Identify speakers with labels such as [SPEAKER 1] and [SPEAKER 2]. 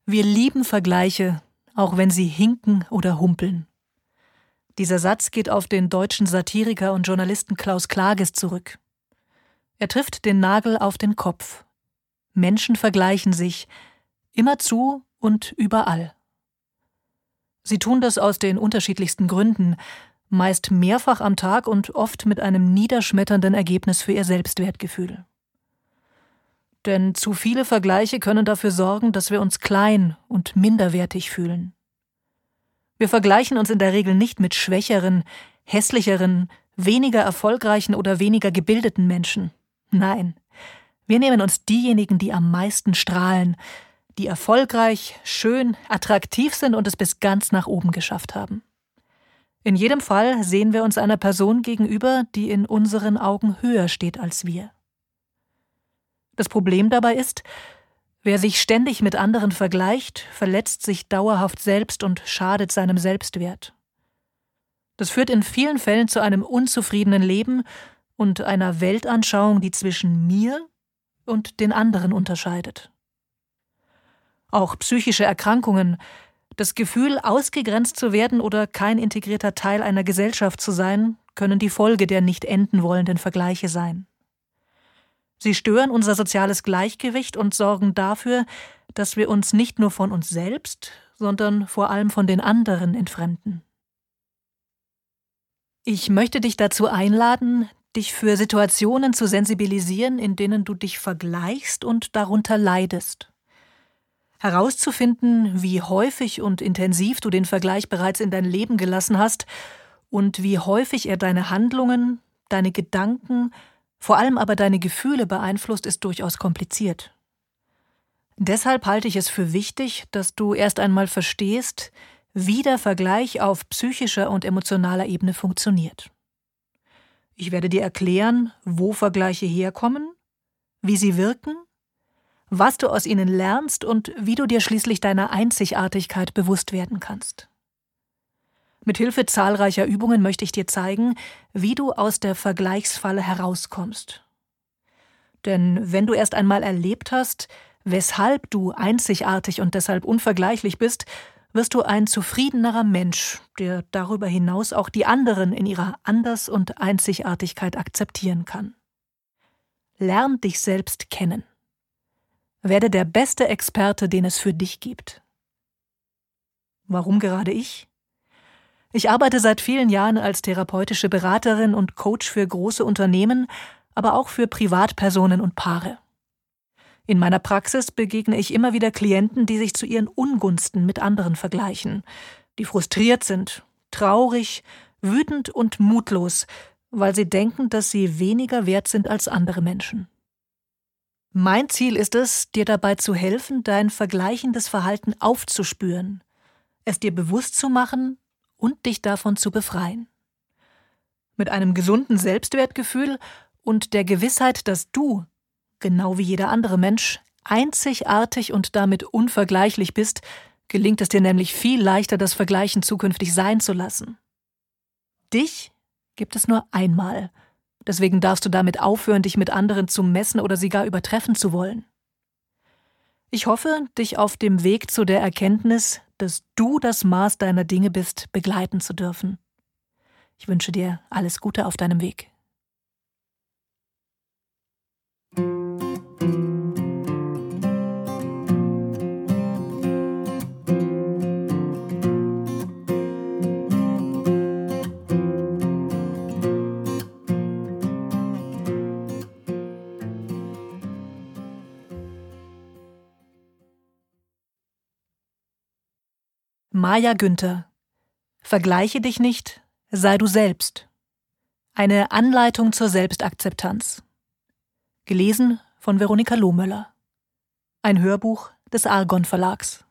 [SPEAKER 1] Wir lieben Vergleiche, auch wenn sie hinken oder humpeln. Dieser Satz geht auf den deutschen Satiriker und Journalisten Klaus Klages zurück. Er trifft den Nagel auf den Kopf. Menschen vergleichen sich, immerzu und überall. Sie tun das aus den unterschiedlichsten Gründen, meist mehrfach am Tag und oft mit einem niederschmetternden Ergebnis für ihr Selbstwertgefühl. Denn zu viele Vergleiche können dafür sorgen, dass wir uns klein und minderwertig fühlen. Wir vergleichen uns in der Regel nicht mit schwächeren, hässlicheren, weniger erfolgreichen oder weniger gebildeten Menschen. Nein, wir nehmen uns diejenigen, die am meisten strahlen, die erfolgreich, schön, attraktiv sind und es bis ganz nach oben geschafft haben. In jedem Fall sehen wir uns einer Person gegenüber, die in unseren Augen höher steht als wir. Das Problem dabei ist, wer sich ständig mit anderen vergleicht, verletzt sich dauerhaft selbst und schadet seinem Selbstwert. Das führt in vielen Fällen zu einem unzufriedenen Leben und einer Weltanschauung, die zwischen mir und den anderen unterscheidet. Auch psychische Erkrankungen, das Gefühl, ausgegrenzt zu werden oder kein integrierter Teil einer Gesellschaft zu sein, können die Folge der nicht enden wollenden Vergleiche sein. Sie stören unser soziales Gleichgewicht und sorgen dafür, dass wir uns nicht nur von uns selbst, sondern vor allem von den anderen entfremden. Ich möchte dich dazu einladen, dich für Situationen zu sensibilisieren, in denen du dich vergleichst und darunter leidest. Herauszufinden, wie häufig und intensiv du den Vergleich bereits in dein Leben gelassen hast und wie häufig er deine Handlungen, deine Gedanken, vor allem aber deine Gefühle beeinflusst, ist durchaus kompliziert. Deshalb halte ich es für wichtig, dass du erst einmal verstehst, wie der Vergleich auf psychischer und emotionaler Ebene funktioniert. Ich werde dir erklären, wo Vergleiche herkommen, wie sie wirken, was du aus ihnen lernst und wie du dir schließlich deiner Einzigartigkeit bewusst werden kannst. Mit Hilfe zahlreicher Übungen möchte ich dir zeigen, wie du aus der Vergleichsfalle herauskommst. Denn wenn du erst einmal erlebt hast, weshalb du einzigartig und deshalb unvergleichlich bist, wirst du ein zufriedenerer Mensch, der darüber hinaus auch die anderen in ihrer Anders- und Einzigartigkeit akzeptieren kann. Lern dich selbst kennen. Werde der beste Experte, den es für dich gibt. Warum gerade ich? Ich arbeite seit vielen Jahren als therapeutische Beraterin und Coach für große Unternehmen, aber auch für Privatpersonen und Paare. In meiner Praxis begegne ich immer wieder Klienten, die sich zu ihren Ungunsten mit anderen vergleichen, die frustriert sind, traurig, wütend und mutlos, weil sie denken, dass sie weniger wert sind als andere Menschen. Mein Ziel ist es, dir dabei zu helfen, dein vergleichendes Verhalten aufzuspüren, es dir bewusst zu machen und dich davon zu befreien. Mit einem gesunden Selbstwertgefühl und der Gewissheit, dass du, genau wie jeder andere Mensch, einzigartig und damit unvergleichlich bist, gelingt es dir nämlich viel leichter, das Vergleichen zukünftig sein zu lassen. Dich gibt es nur einmal. Deswegen darfst du damit aufhören, dich mit anderen zu messen oder sie gar übertreffen zu wollen. Ich hoffe, dich auf dem Weg zu der Erkenntnis, dass du das Maß deiner Dinge bist, begleiten zu dürfen. Ich wünsche dir alles Gute auf deinem Weg. Maja Günther. Vergleiche dich nicht, sei du selbst. Eine Anleitung zur Selbstakzeptanz. Gelesen von Veronika Lohmöller. Ein Hörbuch des Argon Verlags.